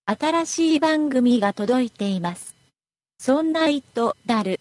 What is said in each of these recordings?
新しい番組が届いています。そんな糸だる。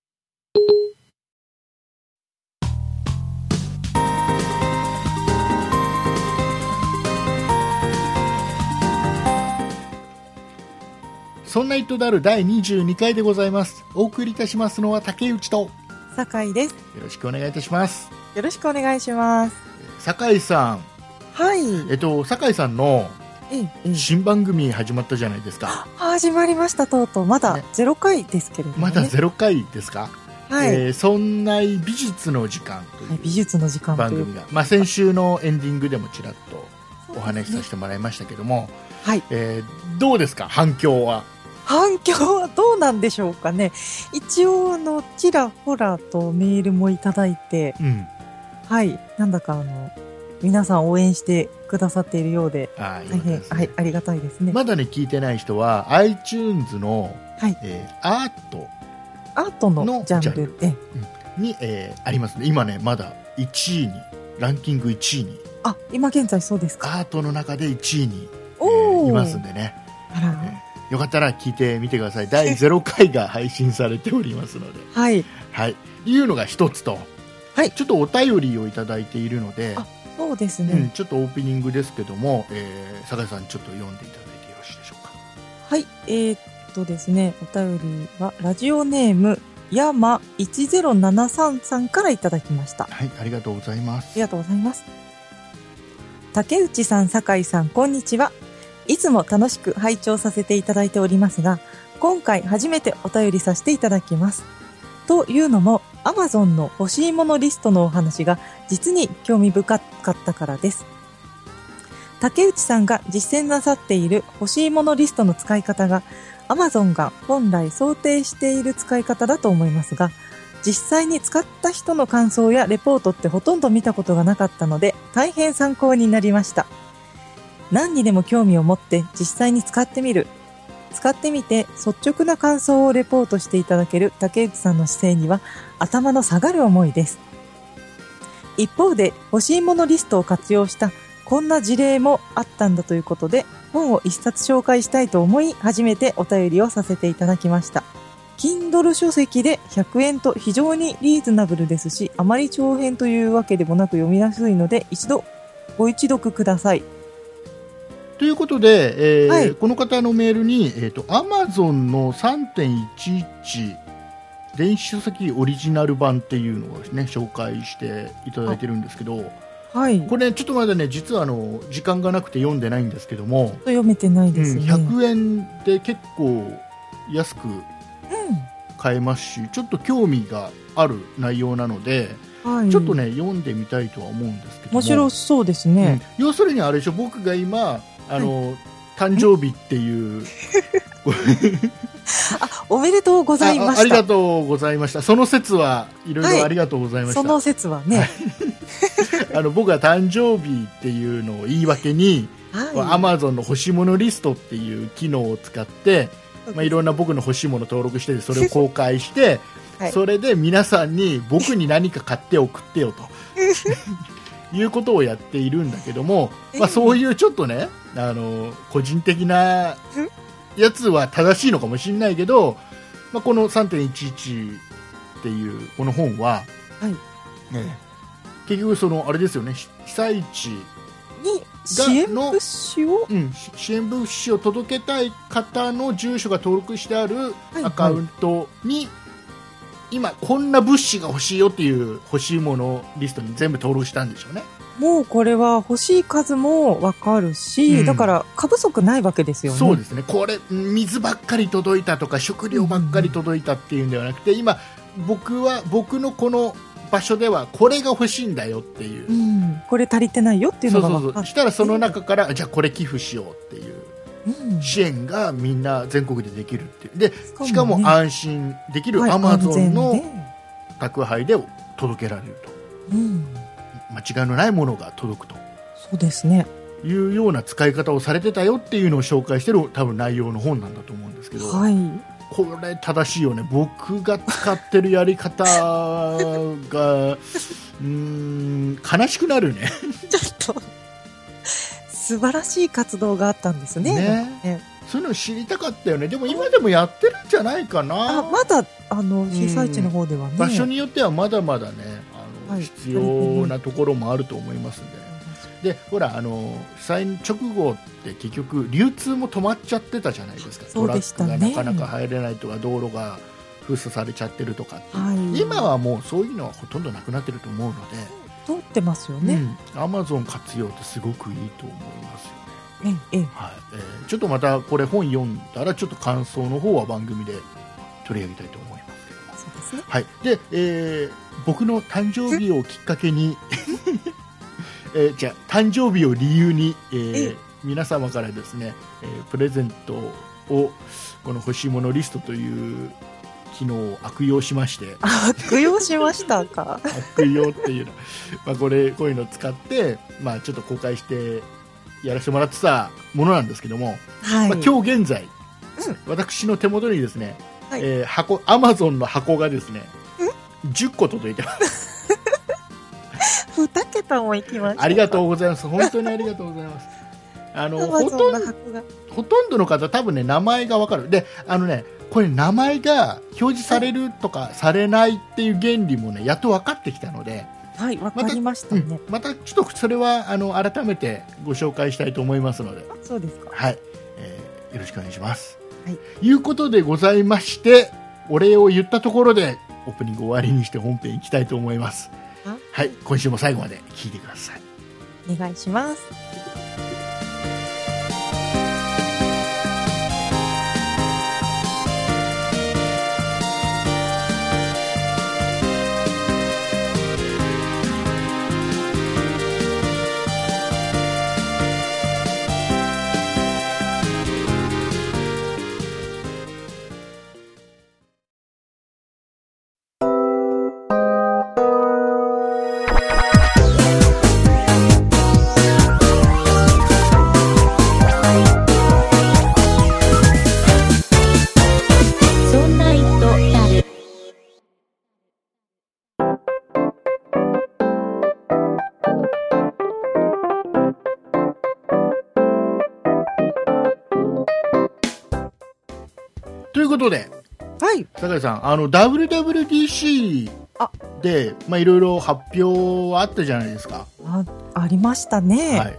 そんな糸だる第22回でございます。お送りいたしますのは竹内と酒井です。 よろしくお願いいたします。 よろしくお願いします。 酒井さん、 はい。 酒井さんの新番組始まったじゃないですか。 始まりました。とうとうまだ0回ですけれども、ね、 まだ0回ですか。 はい。 そんな美術の時間という、 はい、美術の時間番組が、先週のエンディングでもちらっとお話しさせてもらいましたけども、 はい。 どうですか、反響は。 反響はどうなんでしょうかね。一応ちらほらとメールもいただいて、はい、なんだか皆さん応援してくださっているようで、大変、はい、ありがたいですね。 まだね聞いてない人は iTunes の、 はい、 アートのジャンルに、ありますね。今ねまだ1位に、ランキング1位に、 今現在そうですか。 アートの中で1位に、いますんでね。よかったら聞いてみてください。第0回が配信されておりますので、 はい、 はい、いうのが一つと、 はい、 ちょっとお便りをいただいているので、 そうですね、 ちょっとオープニングですけども、酒井さんちょっと読んでいただいてよろしいでしょうか。 はい、ですね、お便りはラジオネームヤマ1073さんからいただきました。 はい、ありがとうございます。 ありがとうございます。竹内さん、酒井さん、こんにちは。いつも楽しく拝聴させていただいておりますが、今回初めてお便りさせていただきます。というのも、Amazon の欲しいものリストのお話が実に興味深かったからです。竹内さんが実践なさっている欲しいものリストの使い方が、Amazon が本来想定している使い方だと思いますが、実際に使った人の感想やレポートってほとんど見たことがなかったので、大変参考になりました。何にでも興味を持って実際に使ってみる。使ってみて率直な感想をレポートしていただける竹内さんの姿勢には頭の下がる思いです。一方で欲しいものリストを活用したこんな事例もあったんだということで、本を一冊紹介したいと思い初めてお便りをさせていただきました。Kindle 書籍で100円と非常にリーズナブルですし、あまり長編というわけでもなく読みやすいので一度ご一読ください。 ということで、 はい、 この方のメールに、Amazon の 3.11 電子書籍オリジナル版っていうのをですね紹介していただいてるんですけど、 はい、 これ、ちょっとまだね実は時間がなくて読んでないんですけども、 読めてないですね。 100円で結構安く買えますし、ちょっと興味がある内容なので、 はい、 ちょっとね読んでみたいとは思うんですけども、 面白そうですね。 要するにあれでしょ、僕が今誕生日っていうおめでとうございました。 ありがとうございました。その説はいろいろありがとうございました。 その説はね、 僕が誕生日っていうのを言い訳に、Amazon の欲しいものリストっていう機能を使って、いろんな僕の欲しいもの登録してそれを公開して、それで皆さんに僕に何か買って送ってよということをやっているんだけども、そういうちょっとね個人的なやつは正しいのかもしれないけど、この 3.11 っていうこの本は、結局あれですよね、被災地に支援物資を、 支援物資を届けたい方の住所が登録してあるアカウントに、今こんな物資が欲しいよっていう欲しいものリストに全部登録したんでしょうね。 もうこれは欲しい数も分かるし、だから過不足ないわけですよね。 そうですね。これ水ばっかり届いたとか食料ばっかり届いたっていうんではなくて、今僕のこの場所ではこれが欲しいんだよっていう、 これ足りてないよっていうのが分かる。 したらその中からじゃあこれ寄付しようっていう支援がみんな全国でできるっていう。でしかも安心できる Amazon の宅配で届けられると、間違いのないものが届くと、 そうですね、 いうような使い方をされてたよっていうのを紹介してる多分内容の本なんだと思うんですけど、これ正しいよね。僕が使ってるやり方が悲しくなるねちょっと素晴らしい活動があったんですね。 そういうの知りたかったよね。でも今でもやってるんじゃないかな。 まだ、被災地の方ではね。 場所によってはまだまだね、 はい、 必要なところもあると思いますんで。で、ほら、被災直後って結局、流通も止まっちゃってたじゃないですか。 そうでしたね。 トラックがなかなか入れないとか、道路が封鎖されちゃってるとかって、 はい、 今はもうそういうのはほとんどなくなってると思うので、 通ってますよね。 アマゾン活用ってすごくいいと思いますよね。はい、ちょっとまたこれ本読んだらちょっと感想の方は番組で取り上げたいと思いますけども。 そうですね。 はい。で、僕の誕生日をきっかけにじゃあ誕生日を理由に、皆様からですね、プレゼントをこの欲しいものリストという機能を悪用しまして、 悪用しましたか。 悪用っていうの、こういうのを使って、ちょっと公開してやらせてもらってたものなんですけども、 はい、 今日現在、私の手元にですね、アマゾンの箱がですね、10個届いてます。 2桁もいきました。 ありがとうございます。本当にありがとうございます。ほとんどの方多分ね、名前がわかる。で、これ名前が表示されるとかされないっていう原理もね、やっと分かってきたので、 はい、分かりましたね。 またちょっとそれは改めてご紹介したいと思いますので。 そうですか。 はい、よろしくお願いします。 はい。 いうことでございまして、お礼を言ったところでオープニング終わりにして本編いきたいと思います。はい、今週も最後まで聞いてください。 お願いします。 ということで、 はい、 酒井さん、WWDC で、いろいろ発表はあったじゃないですか。 ありましたね。 はい、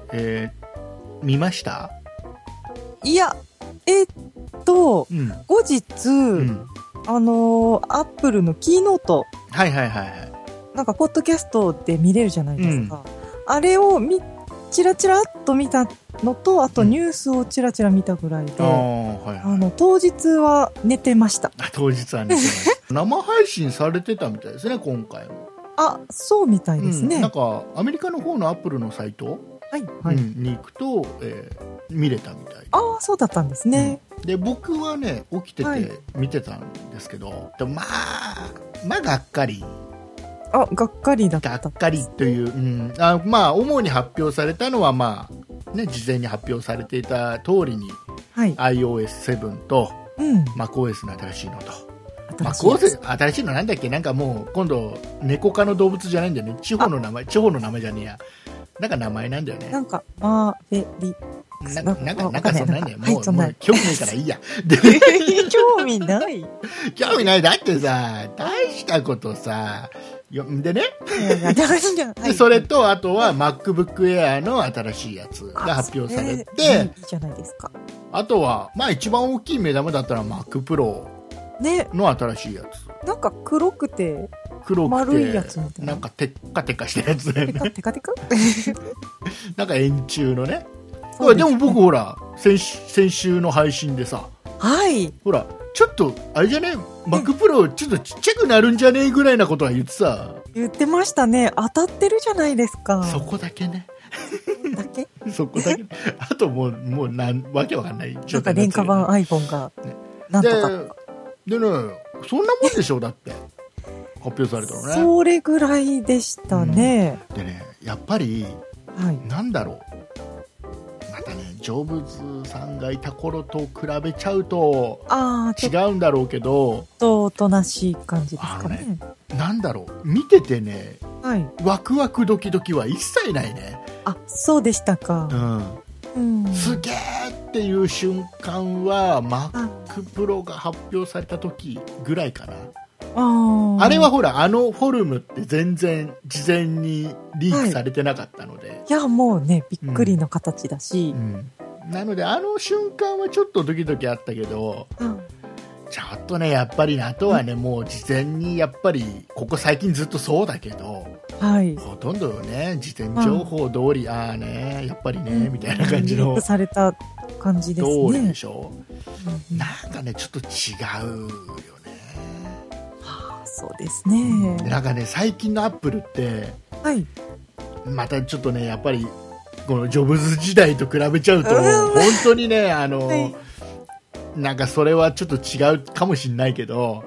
見ました？ いや、後日、アップルのキーノート、なんかポッドキャストで見れるじゃないですか。あれをチラチラっと見たのと、あとニュースをチラチラ見たぐらいで、当日は寝てました。 当日は寝てました。生配信されてたみたいですね、今回も。 そうみたいですね。 なんかアメリカの方のアップルのサイト、に行くと、見れたみたいで。 そうだったんですね。 で、僕はね、起きてて見てたんですけど、がっかり。 がっかりだった。 がっかりという、主に発表されたのは、事前に発表されていた通りに、iOS7 と、MacOS の新しいのと、新しいのなんだっけ、なんかもう今度猫科の動物じゃないんだよね。地方の名前じゃねえや。なんか名前なんだよね。 なんかマーベリックスなんかそんなんだよ。もう興味ないからいいや。 興味ない。 興味ない。だってさ、大したことさ。でね。それと、あとは MacBook Air の新しいやつが発表されて、 いいじゃないですか。 あとは、一番大きい目玉だったら Mac Pro の新しいやつ。なんか黒くて丸いやつみたいな。 なんかテッカテカしたやつだよね。 テカテカなんか円柱のね。でも僕ほら、先週の配信でさ、ほら、ちょっと、あれじゃね、Mac Pro ちょっとちっちゃくなるんじゃねえぐらいなことは言ってましたね。当たってるじゃないですか。 そこだけね。 そこだけ。あともうわけわかんない状態になってる。なんか廉価版 iPhone が、なんとか。 でね、そんなもんでしょ、だって。発表されたのね。 それぐらいでしたね。 でね、やっぱり、なんだろう。またね、ジョブズさんがいた頃と比べちゃうと違うんだろうけど、 おとなしい感じですかね。 なんだろう、見ててね、ワクワクドキドキは一切ないね。 そうでしたか。 すげーっていう瞬間は Mac Pro が発表された時ぐらいかな。あれはほら、あのフォルムって全然事前にリークされてなかったので、はい、 いやもうねびっくりの形だし、 なのであの瞬間はちょっとドキドキあったけど、ちょっとねやっぱりあとはね、もう事前にやっぱりここ最近ずっとそうだけど、 はい、 ほとんどね事前情報通り、ああねやっぱりねみたいな感じのリークされた感じですね。 通りでしょ、なんかねちょっと違うよね。 そうですね、 なんかね最近のアップルって、 はい、 またちょっとねやっぱりこのジョブズ時代と比べちゃうと本当にねはい、なんかそれはちょっと違うかもしれないけど、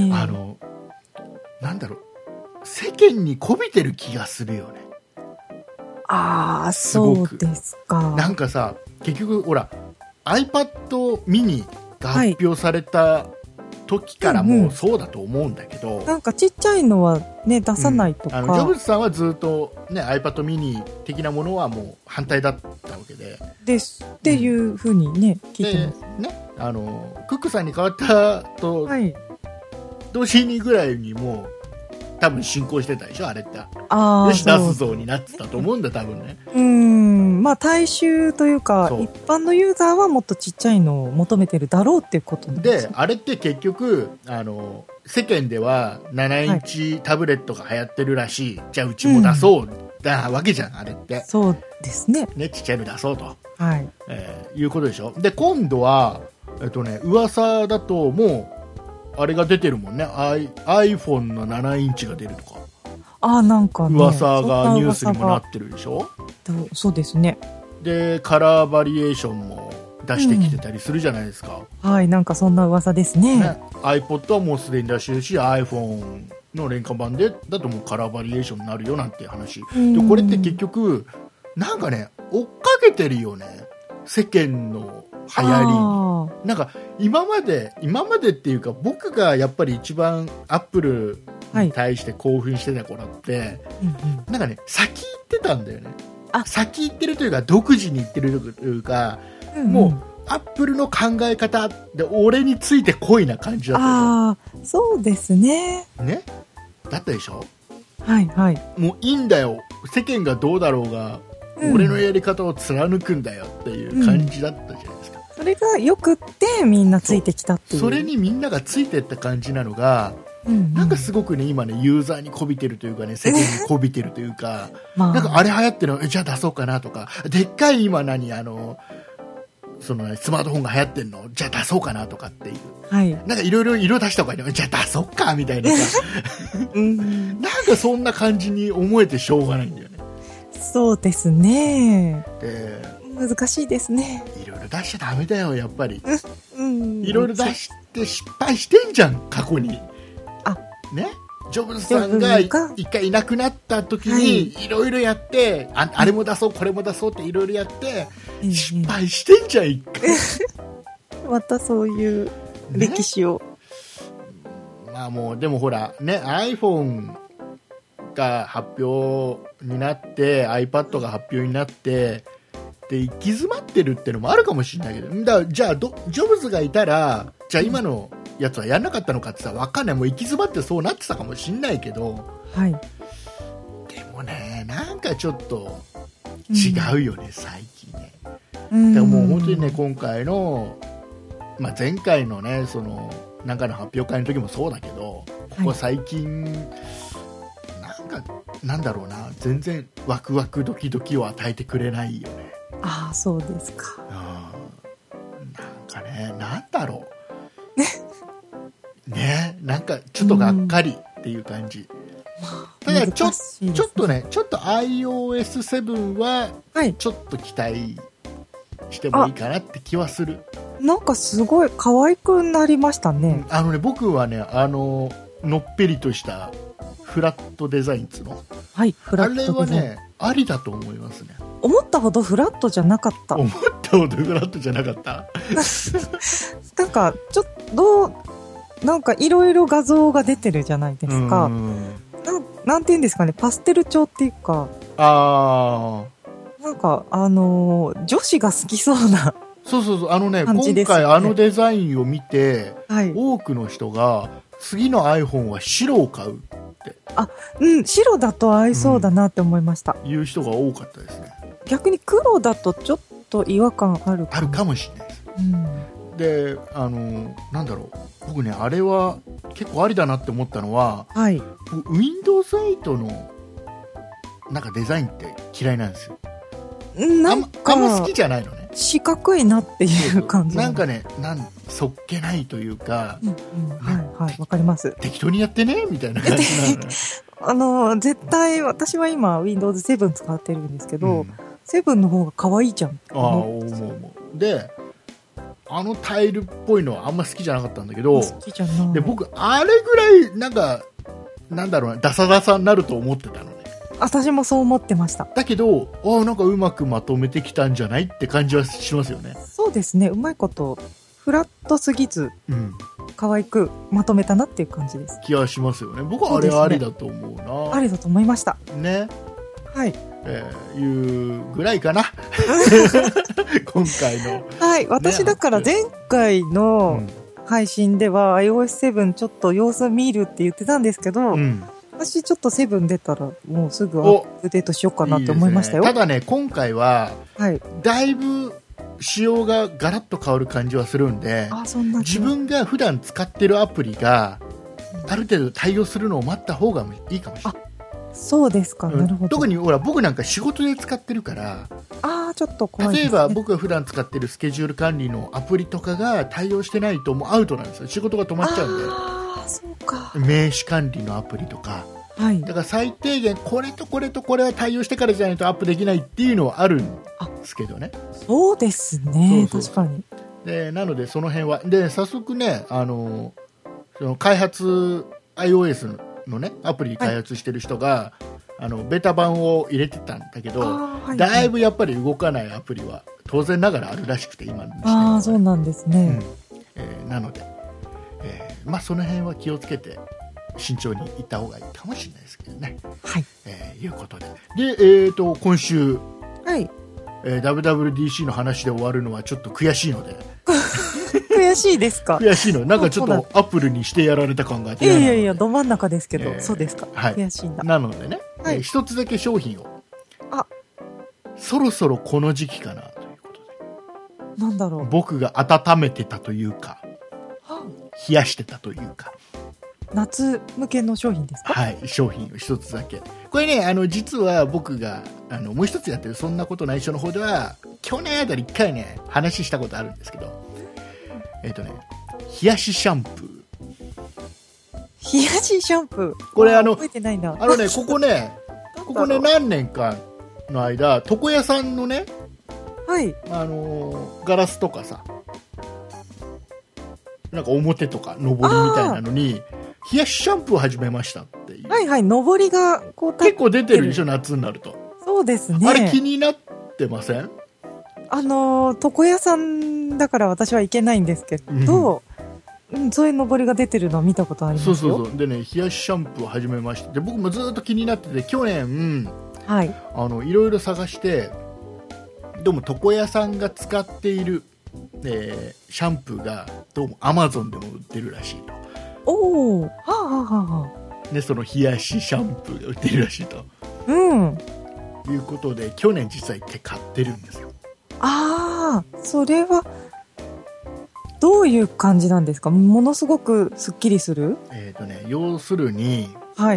なんだろう、世間に媚びてる気がするよね。 ああそうですか。 なんかさ結局ほら iPad mini が発表された時からもうそうだと思うんだけど、 なんかちっちゃいのはね出さないとか、 ジョブズさんはずっと、ね、iPad mini 的なものはもう反対だったわけですっていうふうにね、聞いてます。 ね、クックさんに変わったと、同時にぐらいにもう多分進行してたでしょあれって。よし出すぞになってたと思うんだ多分ね。 まあ大衆というか一般のユーザーはもっとちっちゃいのを求めてるだろうっていうことなんです。 であれって結局世間では7インチタブレットが流行ってるらしい、じゃあうちも出そうだわけじゃん、あれって。 そうですね。 ちっちゃいの出そうと、 はいいうことでしょ。で今度は噂だともうあれが出てるもんね、iPhone の7インチが出るとか。 なんかね噂がニュースにもなってるでしょ。 そうですね。でカラーバリエーションも出してきてたりするじゃないですか、 はい、なんかそんな噂ですね。 iPod はもうすでに出してるし iPhone の廉価版でだともうカラーバリエーションになるよなんていう話で、これって結局なんかね追っかけてるよね世間の流行り。なんか今までっていうか僕がやっぱり一番アップルに対して興奮してた頃って、なんかね先行ってたんだよね。先行ってるというか独自に行ってるというか、もうアップルの考え方で俺についてこいな感じだったでしょ。 そうですね。 ねだったでしょ。 はいはい。 もういいんだよ世間がどうだろうが、俺のやり方を貫くんだよっていう感じだったじゃないですか。 それがよくってみんなついてきたっていう。 それにみんながついてった感じなのが、なんかすごくね今ねユーザーに媚びてるというかね、世間に媚びてるというか、なんかあれ流行ってるのじゃあ出そうかなとか、でっかい今そのスマートフォンが流行ってるのじゃあ出そうかなとかっていう、なんかいろいろ色出した方がいいのじゃあ出そうかみたいなさなんかそんな感じに思えてしょうがないんだよね。 そうですね。難しいですね。 いろいろ出しちゃダメだよやっぱり。いろいろ出して失敗してんじゃん過去に。ね、ジョブズさんが一回いなくなった時にいろいろやって、あれも出そうこれも出そうっていろいろやって失敗してんじゃん一回。 またそういう歴史を、 まあもうでもほらね iPhone が発表になって iPad が発表になってで行き詰まってるってのもあるかもしれないけど、じゃあジョブズがいたらじゃあ今のやつはやんなかったのかってさ分かんない。もう行き詰まってそうなってたかもしんないけど、でもねなんかちょっと違うよね、最近ね。でももう本当にね今回の、前回のねそのなんかの発表会の時もそうだけど、ここ最近、なんだろうな、全然ワクワクドキドキを与えてくれないよね。 そうですか。 なんかねなんだろうね、なんかちょっとがっかりっていう感じ。ただちょっと iOS7 はちょっと期待してもいいかなって気はする。 なんかすごい可愛くなりましたね。 僕はねのっぺりとしたフラットデザインっつうの、 フラットデザイン、 あれはねありだと思いますね。 思ったほどフラットじゃなかった。 思ったほどフラットじゃなかったなんかちょっとなんかいろいろ画像が出てるじゃないですか。なんていうんですかね、パステル調っていうか、なんか女子が好きそうなそうそうそう、今感じですよね回あのデザインを見て、 はい。 多くの人が次の iPhone は白を買ううん、白だと合いそうだなって思いました。 いう人が多かったですね。 逆に黒だとちょっと違和感あるかも。 あるかもしれないです。 うん。 で、なんだろう、僕ね、あれは結構ありだなって思ったのは、 はい。 Windows 8のなんかデザインって嫌いなんですよ。 なんあんま好かき、じゃないのね。 四角いなっていう感じ。 なんかね、そっけないというか、 うんうん、はいはい、わかります。 適当にやってねみたいな感じなのね。 絶対、私は今 Windows 7使ってるんですけど、 うん 7の方が可愛いじゃん。 ああ、思う。で、あのタイルっぽいのはあんま好きじゃなかったんだけど、 好きじゃない。 で、僕、あれぐらい、なんか、なんだろうな、ダサダサになると思ってたのね。 私もそう思ってました。 だけど、なんかうまくまとめてきたんじゃないって感じはしますよね。 そうですね、うまいこと、フラットすぎず、 うん。 可愛くまとめたなっていう感じです。 気はしますよね。僕はあれはありだと思うな。 ありだと思いました。 ね。 はい。 いうぐらいかな。今回の。 はい。私だから前回の配信では iOS7 ちょっと様子見るって言ってたんですけど、 うん。 私ちょっと7出たらもうすぐアップデートしようかなって思いましたよ。 いいですね。ただね、今回は、 はい。 だいぶ仕様がガラッと変わる感じはするんで、 あ、そんな自分が普段使ってるアプリがある程度対応するのを待った方がいいかもしれない。 そうですか、なるほど。 特にほら僕なんか仕事で使ってるから、 ああ、ちょっと怖いですね。 例えば僕が普段使ってるスケジュール管理のアプリとかが対応してないともうアウトなんですよ。仕事が止まっちゃうんで。 ああ、そうか。 名刺管理のアプリとか、 はいだ。から最低限これとこれとこれは対応してからじゃないとアップできないっていうのはあるんですけどね。 そうですね。 そうそう確かに。 でなのでその辺はで早速ね、その開発 iOS のねアプリ開発してる人が、ベータ版を入れてたんだけど、 はい、 だいぶやっぱり動かないアプリは当然ながらあるらしくて今の時点ではああ、そうなんですね。 なので、まあその辺は気をつけて慎重にいった方がいいかもしれないですけどね。 はい。 いうことで。で、今週、 はい。 WWDC の話で終わるのはちょっと悔しいので。 悔しいですか？ 悔しいの。なんかちょっとアップルにしてやられた感があって。 いやいやいや、ど真ん中ですけど、そうですか。 はい。 悔しいんだ。 なのでね、 はい一つだけ商品を。 あ、 そろそろこの時期かなということで。 なんだろう。 僕が温めてたというか、冷やしてたというか。 夏向けの商品ですか？ はい、商品を一つだけ。これね、実は僕が、もう一つやってるそんなことないしょの方では、去年あたり一回ね、話したことあるんですけど、冷やしシャンプー。 冷やしシャンプー。 これ覚えてないな。 ここね、何年かの間、床屋さんのね、 はい。 ガラスとかさ、なんか表とか上りみたいなのに、冷やしシャンプーを始めましたっていう。 はいはい、上りがこう結構出てるでしょ、夏になると。 そうですね。 あれ気になってません？ 床屋さんだから私は行けないんですけど、そういう上りが出てるのを見たことありますよ。 そう。でね、冷やしシャンプーを始めまして、で僕もずっと気になってて、去年、 はい。 いろいろ探して、どうも床屋さんが使っている、シャンプーがどうも Amazon でも売ってるらしいと。 おお、はあはあはあ。 でその冷やしシャンプーが売ってるらしいと。いうことで去年実際行って買ってるんですよ。 ああ、それはどういう感じなんですか？ものすごくすっきりする？ 要するに、 はい。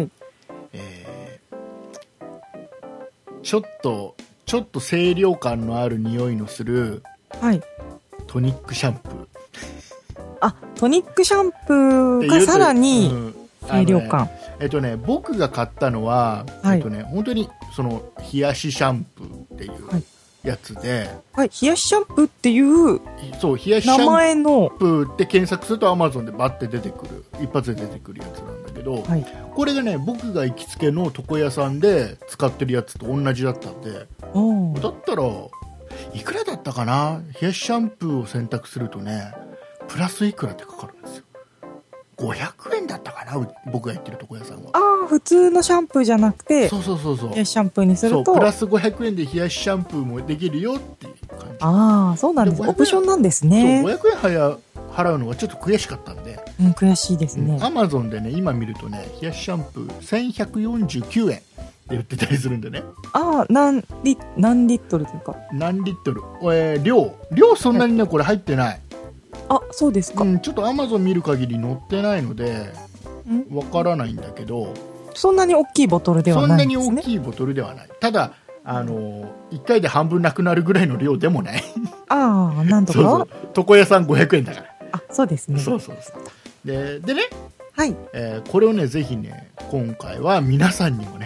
ちょっと清涼感のある匂いのする、 はい、 トニックシャンプー。 あ、トニックシャンプーがさらに清涼感。 僕が買ったのは、 はい、 本当にその冷やしシャンプーっていうやつで、 はい、冷やしシャンプーっていうそう冷やしシャン名前のプーって検索すると Amazon でバッて出てくる、一発で出てくるやつなんだけど、 はい、 これがね僕が行きつけの床屋さんで使ってるやつと同じだったんで、だったらいくらだったかな、冷やしシャンプーを選択するとねプラスいくらってかかるんですよ。500円だったかな、僕が行ってる床屋さんは。 ああ、普通のシャンプーじゃなくて、 そう冷やしシャンプーにするとプラス500円で冷やしシャンプーもできるよっていう感ああ、そうなんです。オプションなんですね。 そう、500円払うのがちょっと悔しかったんで。 悔しいですね。 アマゾンでね、今見るとね、冷やしシャンプー1149円で売ってたりするんでね。 ああ、何リットルというか。 何リットル、量そんなにね、これ入ってない。 あ、そうですか。 ちょっとアマゾン見る限り載ってないので、わからないんだけど。 そんなに大きいボトルではないんですね。 そんなに大きいボトルではない。ただ、1回で半分なくなるぐらいの量でもない。 ああ、なんとか。 そうそう。床屋さん500円だから。 あ、そうですね。 そうそうそう。でね、 はい。 これをね、ぜひね、今回は皆さんにもね、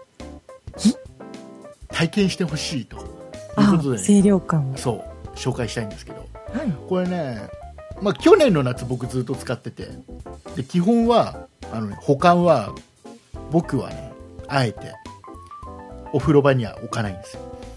体験してほしいということで、ね、 清涼感を。 そう、紹介したいんですけど、 はい、 これね、去年の夏僕ずっと使ってて、で基本は保管は僕はね、あえてお風呂場には置かないんですよ。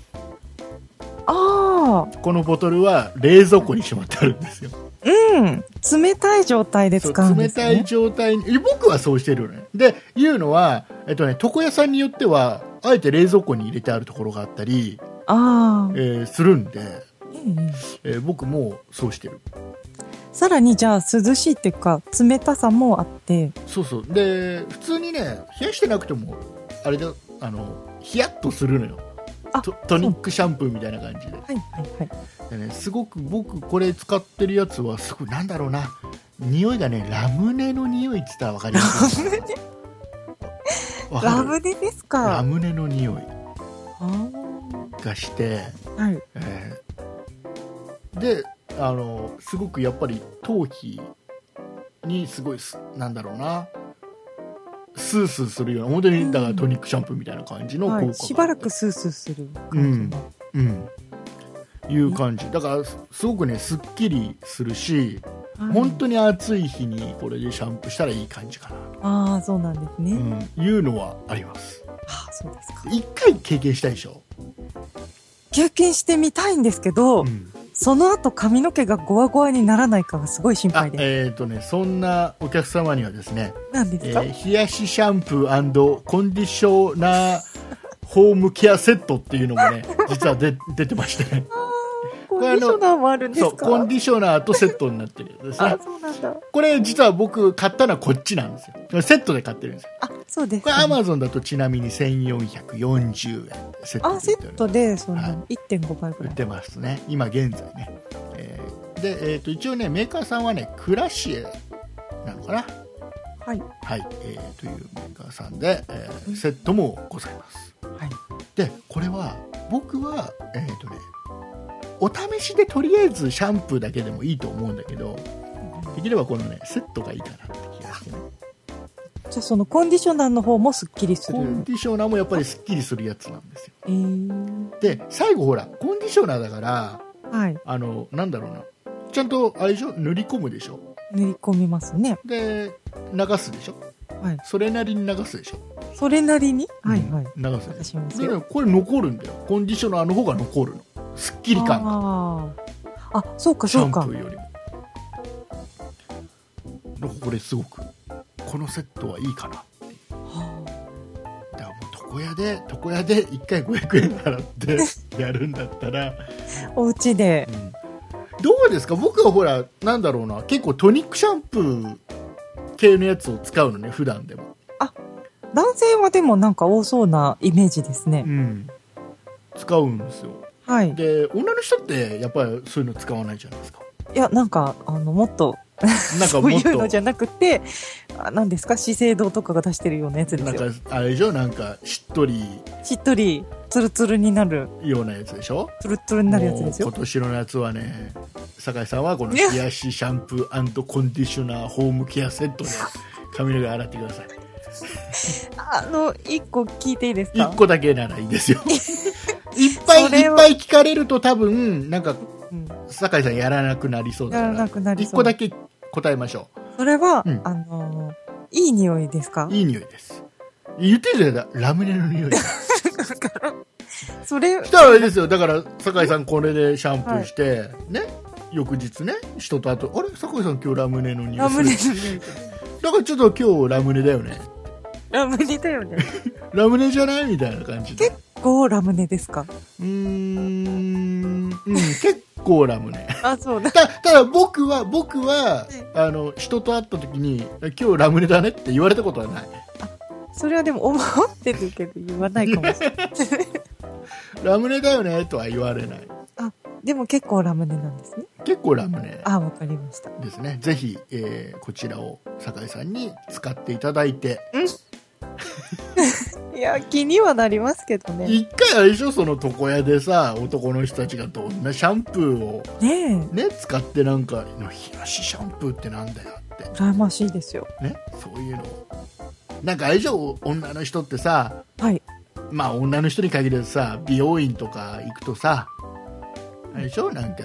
ああ、 このボトルは冷蔵庫にしまってあるんですよ。 冷たい状態で使うんですね。 冷たい状態に、僕はそうしてるのね。で、いうのは、床屋さんによってはあえて冷蔵庫に入れてあるところがあったりするんで、僕もそうしてる。 さらにじゃあ涼しいっていうか冷たさもあって、 そうそう。で、普通にね、冷やしてなくてもあれだ、ヒヤッとするのよ。トニックシャンプーみたいな感じで。 はいはいはい。 でね、すごく僕これ使ってるやつはすごい、なんだろうな、匂いがね、ラムネの匂いって言ったら分かりますか？ ラムネですか？ ラムネの匂いがして、 はい、 で、すごくやっぱり頭皮にすごい、なんだろうな、スースーするような、本当にだからトニックシャンプーみたいな感じの効果が、 しばらくスースーする感じの、 いう感じだから、すごくね、すっきりするし、本当に暑い日にこれでシャンプーしたらいい感じかな。 ああ、そうなんですね。 いうのはあります。 ああ、そうですか。 一回経験したいでしょ？ 経験してみたいんですけど、その後髪の毛がゴワゴワにならないかがすごい心配で。 そんなお客様にはですね、 何ですか？ 冷やしシャンプー&コンディショナーホームケアセットっていうのもね、実は出てまして、 コンディショナーもあるんですか？ そう、コンディショナーとセットになってるんですね。 あ、そうなんだ。 これ実は僕買ったのはこっちなんですよ。セットで買ってるんですよ。 あ、そうです、ね。 これアマゾンだとちなみに1440円セットで売ってる。 セットでその 1.5 倍ぐらい売ってますね、今現在ね。で、一応ね、メーカーさんはね、クラシエなのかな。 はい、 はい、というメーカーさんで、セットもございます。 はい、 でこれは僕はお試しでとりあえずシャンプーだけでもいいと思うんだけど、できればこのねセットがいいかなって気がしてね。 じゃあそのコンディショナーの方もすっきりする？ コンディショナーもやっぱりすっきりするやつなんですよ。で最後ほらコンディショナーだから、 はい、 なんだろうな、ちゃんとあれでしょ、塗り込むでしょ。 塗り込みますね。 で流すでしょ。はい、それなりに流すでしょ。 それなりに、はいはい、 流すでしょ。でね、これ残るんだよ。コンディショナーの方が残るの。すっきり感が。 あ、そうかそうか。 シャンプーよりも。だからこれすごくこのセットはいいかなっていう。だからもう床屋で1回500円払ってやるんだったらお家で、 どうですか？僕はほら、なんだろうな、結構トニックシャンプー系のやつを使うのね、普段でも。 あ、男性はでもなんか多そうなイメージですね。 使うんですよ。はい。で、女の人ってやっぱりそういうの使わないじゃないですか。 いや、なんかもっとなんかそういうのじゃなくて、何ですか、資生堂とかが出してるようなやつですよ。 なんかあれでしょ、なんかしっとりツルツルになるようなやつでしょ。 ツルツルになるやつですよ。 今年の夏はね、酒井さんはこの冷やしシャンプー&コンディショナーホームケアセットで髪の毛洗ってください。 1個聞いていいですか？ 1 個だけならいいですよ。いっぱい聞かれると多分なんか、酒井さんやらなくなりそうだから、 やらなくなりそう。 1個だけ答えましょう。 それは、いい匂いですか？ いい匂いです。言ってるじゃない、ラムネの匂い。 それしたらあれですよ。だから酒井さんこれでシャンプーして、はい、ね、翌日ね、人とあと、あれ酒井さん今日ラムネの匂いする。ラムネの匂い。だからちょっと今日ラムネだよね。 ラムネだよね。 ラムネじゃないみたいな感じで。 結構ラムネですか？ 結構ラムネ。 あ、そうだ。 ただ僕は、人と会った時に、今日ラムネだねって言われたことはない。 それはでも思ってるけど言わないかもしれない。 ラムネだよねとは言われない。 あ、でも結構ラムネなんですね。 結構ラムネ。 あ、わかりました。 ですね。ぜひ、こちらを酒井さんに使っていただいて。 いや、気にはなりますけどね。 一回あれでしょ、その床屋でさ、男の人たちがどんなシャンプーをね使ってなんか、冷やしシャンプーってなんだよって。 羨ましいですよ。 ね、そういうのを。なんかあれでしょ、女の人ってさ、 はい。 まあ女の人に限らずさ、美容院とか行くとさ、あれでしょ、なんか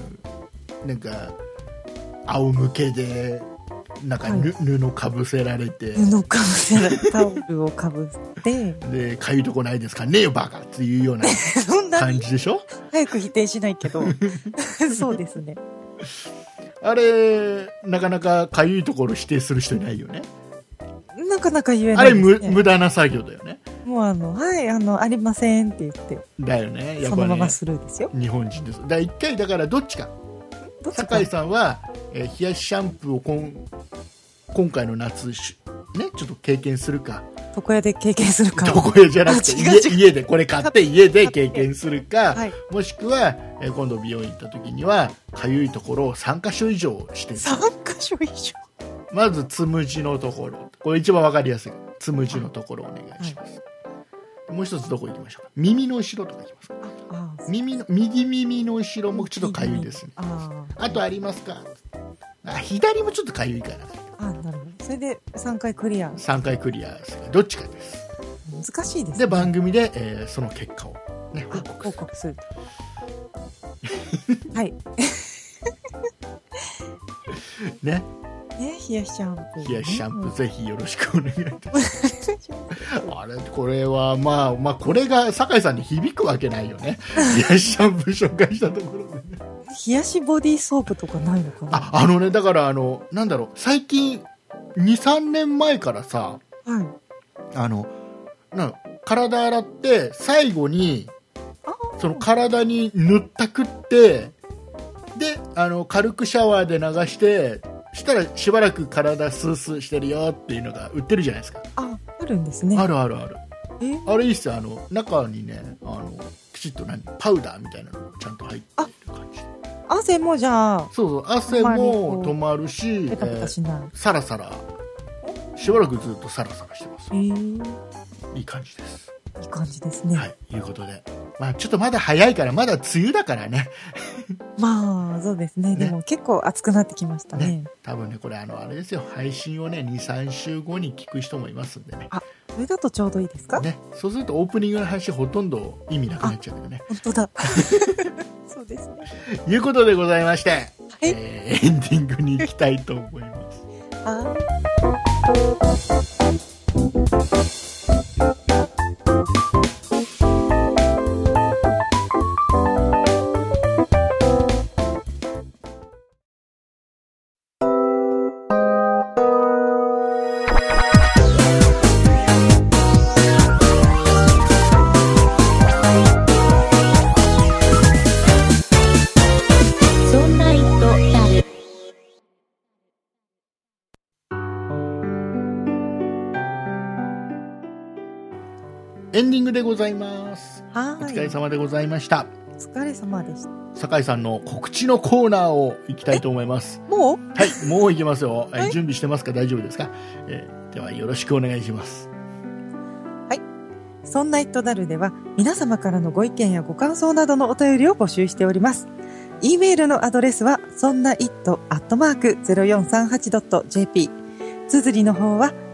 仰向けでなんか、はい、布かぶせられて、 タオルをかぶってで、かゆいとこないですかねえよバカっていうような感じでしょ。 早く否定しないけどそうですね。 あれなかなかかゆいところ指定する人いないよね。 なかなか言えないですね。 あれ無駄な作業だよね。 もうはい、ありませんって言ってだよね。やっぱね、 そのままスルーですよ。 日本人です。一回だからどっちか酒井さんは、冷やしシャンプーを今回の夏ねちょっと経験するか、 床屋で経験するか、 床屋じゃなくて家でこれ買って家で経験するか、はい、もしくは、今度美容院行った時にはかゆいところを3箇所以上して 3箇所以上、 まずつむじのところ、これ一番わかりやすいつむじのところお願いします、はい、もう一つどこ行きましょうか。耳の後ろとか行きますか。右耳の後ろもちょっとかゆいですね。あとありますか。左もちょっとかゆいから。 なるほど。それで3回クリア 3回クリアですどっちかです。 難しいですね。 で番組で、その結果を、ね、報告するはいね、 冷やしシャンプー、 冷やしシャンプー、ぜひよろしくお願いいたしますこれはまあこれが酒井さんに響くわけないよね冷やしシャンプー紹介したところでね。 冷やしボディーソープとかないのかな。 だからなんだろう、最近 2,3 年前からさ、はい、体洗って最後にその体に塗ったくってで軽くシャワーで流してしたらしばらく体スースーしてるよっていうのが売ってるじゃないですか。 あるんですね。 あるあれいいっすよ。中にねきちっとパウダーみたいなのがちゃんと入ってる感じ。 汗もじゃあそう汗も止まるし、 ペタペタしない、 サラサラしばらくずっとサラサラしてます。いい感じです。 いい感じですね。 はい、いうことで、ちょっとまだ早いからまだ梅雨だからねそうですね。でも結構暑くなってきましたね。 多分ねこれあれですよ、配信をね 2,3 週後に聞く人もいますんでね。 それだとちょうどいいですかね。 そうするとオープニングの話ほとんど意味なくなっちゃうけどね。 本当だそうですね。 いうことでございまして、はい、エンディングに行きたいと思います。エンディングでございます。お疲れ様でございました。 お疲れ様でした。 酒井さんの告知のコーナーを行きたいと思います。 もう？ はい、もう行きますよ。準備してますか？大丈夫ですか？ではよろしくお願いします。 はい。そんなイットダルでは皆様からのご意見やご感想などのお便りを募集しております。e メールのアドレスはそんな it@0438.jp。綴りの方は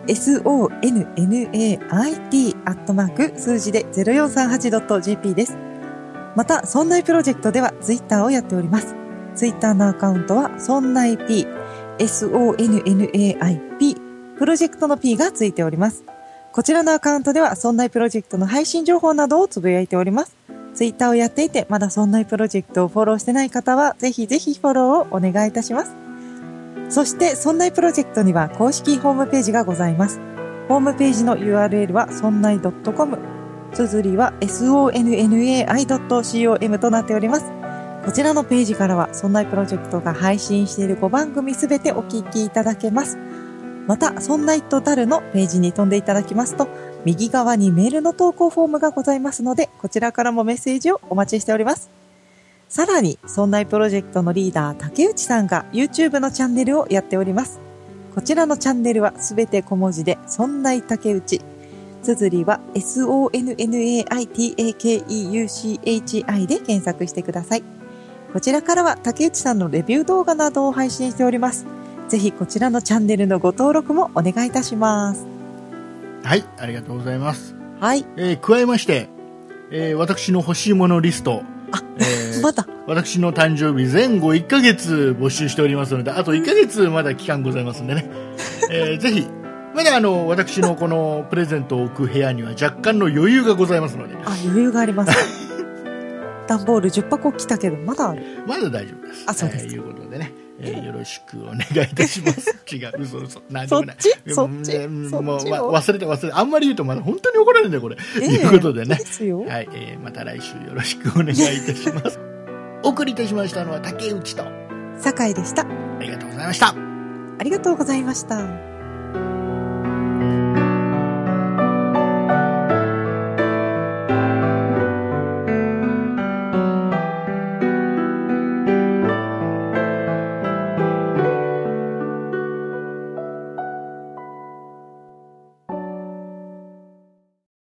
sonnait 数字で 0438.jp です。また、そんないプロジェクトではツイッターをやっております。ツイッターのアカウントはそんない P、SONNAIP、プロジェクトの P がついております。こちらのアカウントではそんないプロジェクトの配信情報などをつぶやいております。ツイッターをやっていて、まだそんないプロジェクトをフォローしてない方は、ぜひぜひフォローをお願いいたします。そして、そんないプロジェクトには公式ホームページがございます。ホームページの URL はそんない .com、 綴りは sonnai.com となっております。こちらのページからは、そんないプロジェクトが配信している5番組すべてお聞きいただけます。また、そんないとダルのページに飛んでいただきますと、右側にメールの投稿フォームがございますので、こちらからもメッセージをお待ちしております。さらに、そんないプロジェクトのリーダー、竹内さんが YouTube のチャンネルをやっております。こちらのチャンネルはすべて小文字で、そんない竹内。綴りは SONNAITAKEUCHI で検索してください。こちらからは竹内さんのレビュー動画などを配信しております。ぜひこちらのチャンネルのご登録もお願いいたします。 はい、ありがとうございます。 はい。 加えまして、私の欲しいものリスト、 まだ私の誕生日前後1ヶ月募集しておりますので、あと1ヶ月まだ期間ございますんでね、ぜひまだ私のこのプレゼントを置く部屋には若干の余裕がございますので、 余裕があります段ボール10箱来たけどまだある。 まだ大丈夫です。 そうです。 ということでね、よろしくお願いいたします違う、嘘何でもない。 そっちもう忘れてあんまり言うとまだ本当に怒られるんだよこれ、ということでね、はい、また来週よろしくお願いいたしますお送りいたしましたのは竹内と酒井でした。 ありがとうございました。 ありがとうございました。